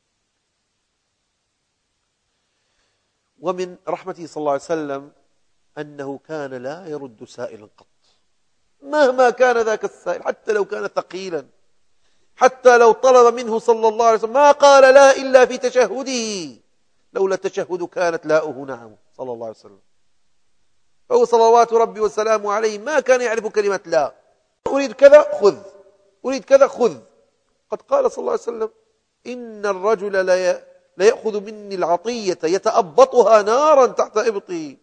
ومن رحمته صلى الله عليه وسلم أنه كان لا يرد سائلا قط، مهما كان ذاك السائل، حتى لو كان ثقيلا، حتى لو طلب منه صلى الله عليه وسلم ما قال لا إلا في تشهده، لولا التشهد كانت لاؤه نعم صلى الله عليه وسلم. فهو صلوات ربي وسلامه عليه ما كان يعرف كلمة لا. أريد كذا خذ، أريد كذا خذ. قد قال صلى الله عليه وسلم إن الرجل لا يأخذ مني العطية يتأبطها نارا تحت إبطي،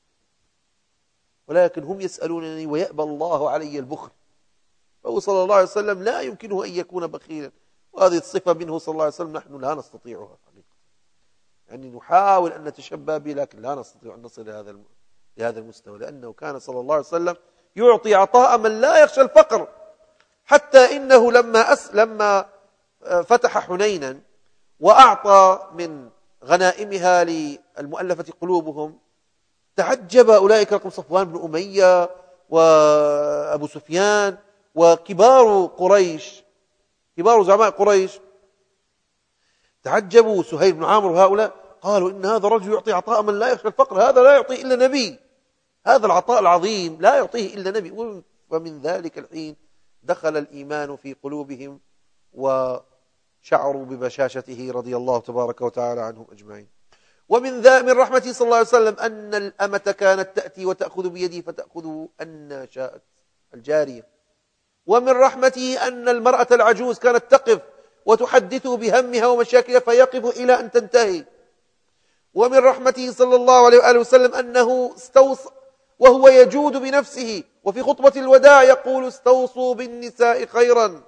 ولكن هم يسألونني ويأبى الله علي البخل. فهو صلى الله عليه وسلم لا يمكنه أن يكون بخيلا، وهذه الصفة منه صلى الله عليه وسلم نحن لا نستطيعها حقيقة. يعني نحاول أن نتشبه به لكن لا نستطيع أن نصل لهذا لهذا المستوى، لأنه كان صلى الله عليه وسلم يعطي عطاء من لا يخشى الفقر. حتى إنه لما أس لما فتح حنينا وأعطى من غنائمها للمؤلفة قلوبهم، تعجب أولئك القوم، صفوان بن أمية وأبو سفيان وكبار قريش، كبار زعماء قريش، تعجبوا. سهيل بن عامر وهؤلاء قالوا إن هذا الرجل يعطي عطاء من لا يخشى الفقر، هذا لا يعطيه إلا نبي، هذا العطاء العظيم لا يعطيه إلا نبي. ومن ذلك الحين دخل الإيمان في قلوبهم وشعروا ببشاشته رضي الله تبارك وتعالى عنهم أجمعين. ومن ذا من رحمته صلى الله عليه وسلم أن الأمة كانت تأتي وتأخذ بيده فتأخذه أن شاءت، الجارية. ومن رحمته أن المرأة العجوز كانت تقف وتحدثه بهمها ومشاكلها فيقف إلى أن تنتهي. ومن رحمته صلى الله عليه وآله وسلم أنه استوصى وهو يجود بنفسه، وفي خطبة الوداع يقول استوصوا بالنساء خيرا،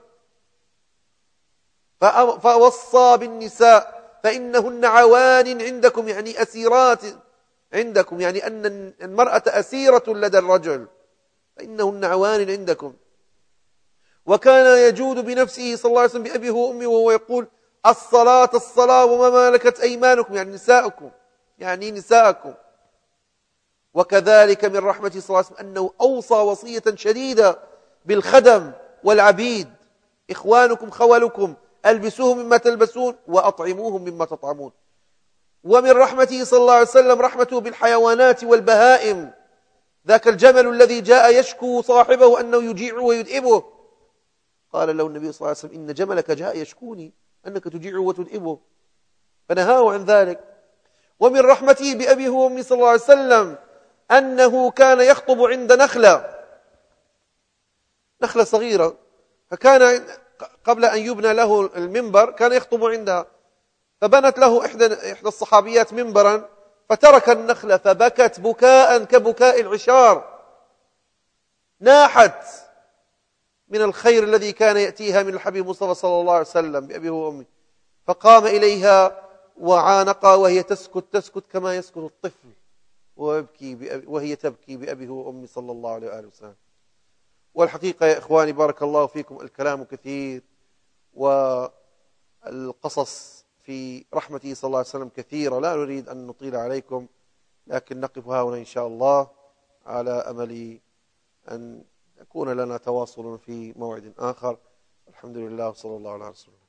فوصى بالنساء فإنهن عوان عندكم، يعني أسيرات عندكم، يعني أن المرأة أسيرة لدى الرجل، فإنهن عوان عندكم. وكان يجود بنفسه صلى الله عليه وسلم بأبيه وأمه وهو يقول الصلاة الصلاة وما ملكت أيمانكم، يعني نساءكم، يعني نساءكم. وكذلك من رحمته صلى الله عليه وسلم أنه أوصى وصية شديدة بالخدم والعبيد، إخوانكم خولكم، ألبسوهم مما تلبسون وأطعموهم مما تطعمون. ومن رحمته صلى الله عليه وسلم رحمته بالحيوانات والبهائم، ذاك الجمل الذي جاء يشكو صاحبه أنه يجيعه ويدئبه، قال له النبي صلى الله عليه وسلم إن جملك جاء يشكوني أنك تجيعه وتدئبه، فنهاه عن ذلك. ومن رحمته بأبيه وأمه صلى الله عليه وسلم أنه كان يخطب عند نخلة نخلة صغيرة، فكان قبل أن يبنى له المنبر كان يخطب عندها، فبنت له إحدى إحدى الصحابيات منبرا فترك النخلة فبكت بكاء كبكاء العشار، ناحت من الخير الذي كان يأتيها من الحبيب مصطفى صلى الله عليه وسلم بأبيه وأمه، فقام إليها وعانقها وهي تسكت تسكت كما يسكت الطفل ويبكي وهي تبكي بأبيه وأمه صلى الله عليه وآله وسلم. والحقيقة يا إخواني بارك الله فيكم الكلام كثير والقصص في رحمته صلى الله عليه وسلم كثيرة، لا نريد أن نطيل عليكم، لكن نقف هنا إن شاء الله على أمل أن يكون لنا تواصل في موعد آخر. الحمد لله وصلى الله على رسول الله.